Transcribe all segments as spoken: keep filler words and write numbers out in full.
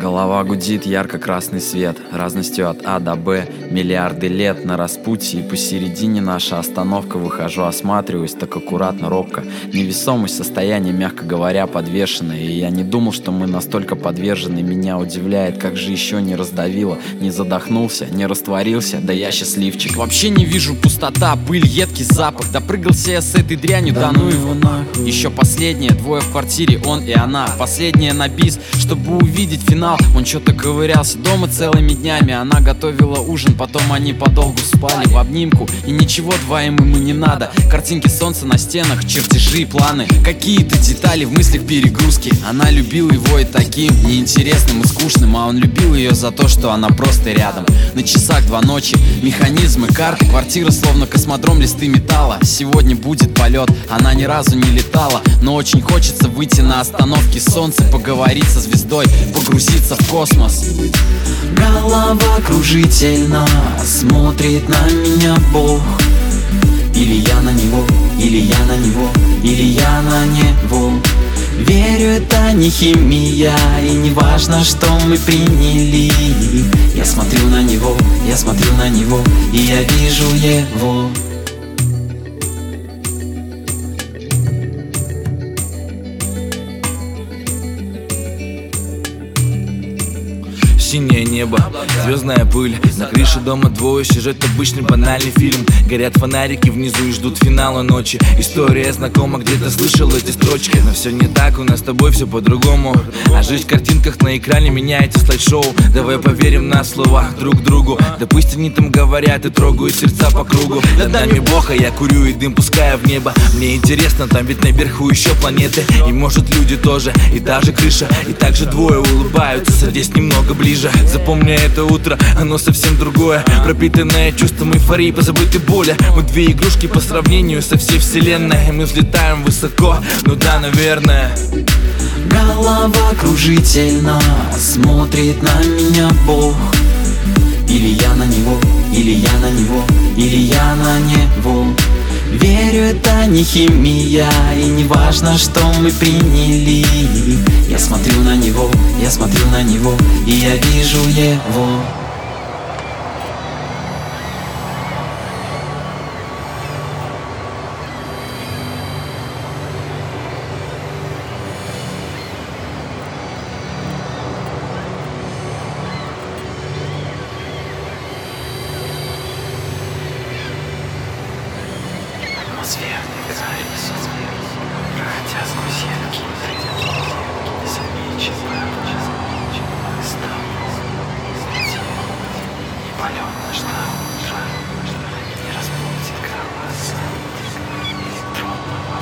Голова гудит, ярко-красный свет, разностью от А до Б, миллиарды лет на распутье, и посередине наша остановка. Выхожу, осматриваюсь, так аккуратно, робко. Невесомость, состояние, мягко говоря, подвешенное. И я не думал, что мы настолько подвержены. Меня удивляет, как же еще не раздавило. Не задохнулся, не растворился, да я счастливчик. Вообще не вижу, пустота, пыль, едкий запах. Допрыгался я с этой дрянью, да, да ну его нахуй. Еще последнее, двое в квартире, он и она. Последнее на бис, чтобы увидеть финал. Он что-то ковырялся дома целыми днями. Она готовила ужин, потом они подолгу спали в обнимку. И ничего двоим ему не надо. Картинки солнца на стенах, чертежи и планы. Какие-то детали в мыслях перегрузки. Она любила его и таким неинтересным и скучным. А он любил ее за то, что она просто рядом. На часах два ночи, механизмы, карты. Квартира словно космодром, листы металла. Сегодня будет полет, она ни разу не летала. Но очень хочется выйти на остановке солнца, поговорить со звездой, погрузиться в космос. Голова кружительно, смотрит на меня Бог. Или я на него, или я на него, или я на него. Верю, это не химия, и не важно, что мы приняли. Я смотрю на него, я смотрю на него, и я вижу его. Синее небо, звездная пыль. На крыше дома двое, сюжет обычный банальный фильм. Горят фонарики внизу и ждут финала ночи. История знакома, где-то слышал эти строчки. Но все не так, у нас с тобой все по-другому. А жизнь в картинках на экране меняется слайд-шоу. Давай поверим на слова друг другу. Да пусть они там говорят и трогают сердца по кругу. Над нами Бог, а я курю и дым пускаю в небо. Мне интересно, там ведь наверху еще планеты. И может люди тоже, и даже крыша. И также двое улыбаются, садясь немного ближе. Запомни это утро, оно совсем другое. Пропитанное чувством эйфории, позабытой боли. Мы две игрушки по сравнению со всей вселенной. Мы взлетаем высоко, ну да, наверное. Голова кружительно, смотрит на меня Бог. Или я на него, или я на него, или я на него. Верю, это не химия, и не важно, что мы приняли. Я смотрю на него, я смотрю на него, и я вижу его. Атмосферный край, проходя сквозь яркие пределы, замеченным стал лети, и полет наш на утро не разбудит голоса электронного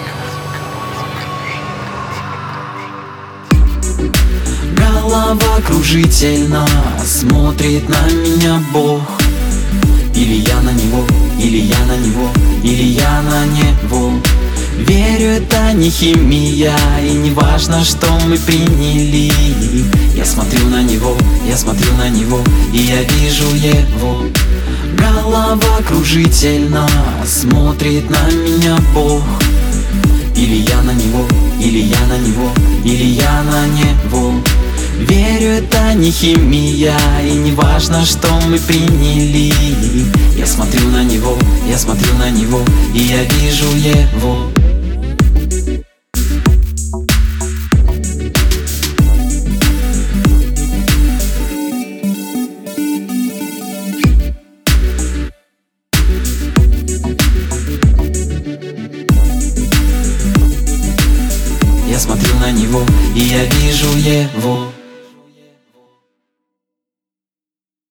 звонка. Голова кружительно, смотрит на меня Бог. Или я на него, или я на него, или я на него. Верю, это не химия, и не важно, что мы приняли. Я смотрю на него, я смотрю на него, и я вижу его. Голова кружительно, смотрит на меня Бог. Или я на него, или я на него, или я на него. Верю, это не химия, и не важно, что мы приняли. Я смотрю на него, я смотрю на него, и я вижу его. Я смотрю на него, и я вижу его.